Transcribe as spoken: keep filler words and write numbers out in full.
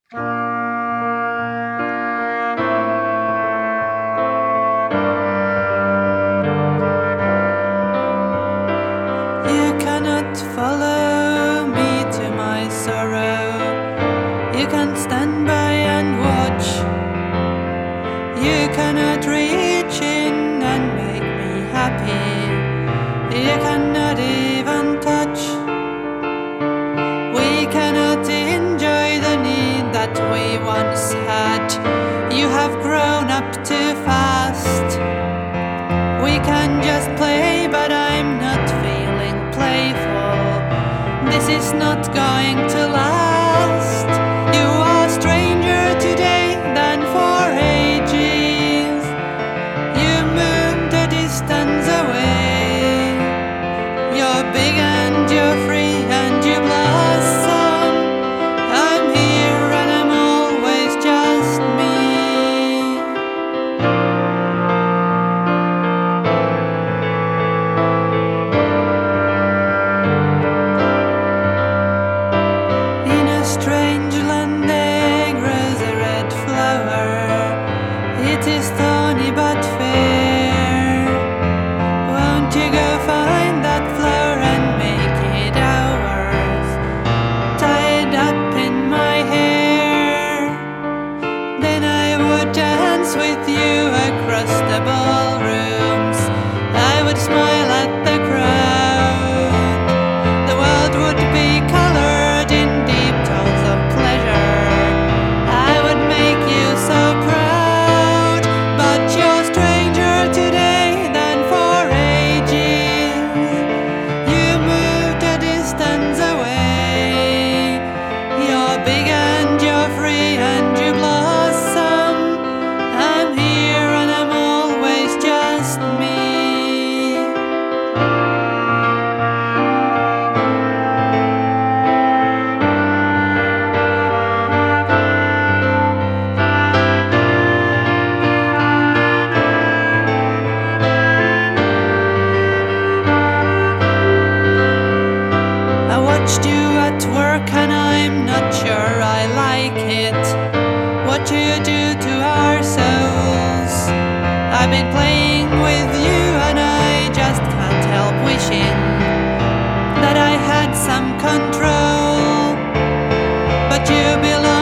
You cannot follow me to my sorrow. You can stand by and watch. You cannot reach in and make me happy. You cannot even touch. We cannot enjoy the need that we once had. You have grown up too fast. We can just play, but I'm not feeling playful. This is not going to last. You are stranger today than for ages. You moved a distance away. You're big and you're free and you blossom. I'm here and I'm always just me. Strange land there grows a red flower. It is thorny but fair. Won't you go find that flower and make it ours? Tie it up in my hair. Then I would dance with you across the ballrooms. I would smile at the crowd. The world would be colored in deep tones of pleasure. I would make you so proud. But you're stranger today than for ages. You moved a distance away. You're big and you're free and you blossom. I'm here and I'm always just me. I watched you at work and I'm not sure I like it. What you do to our souls. I've been playing with you and I just can't help wishing that I had some control. But you belong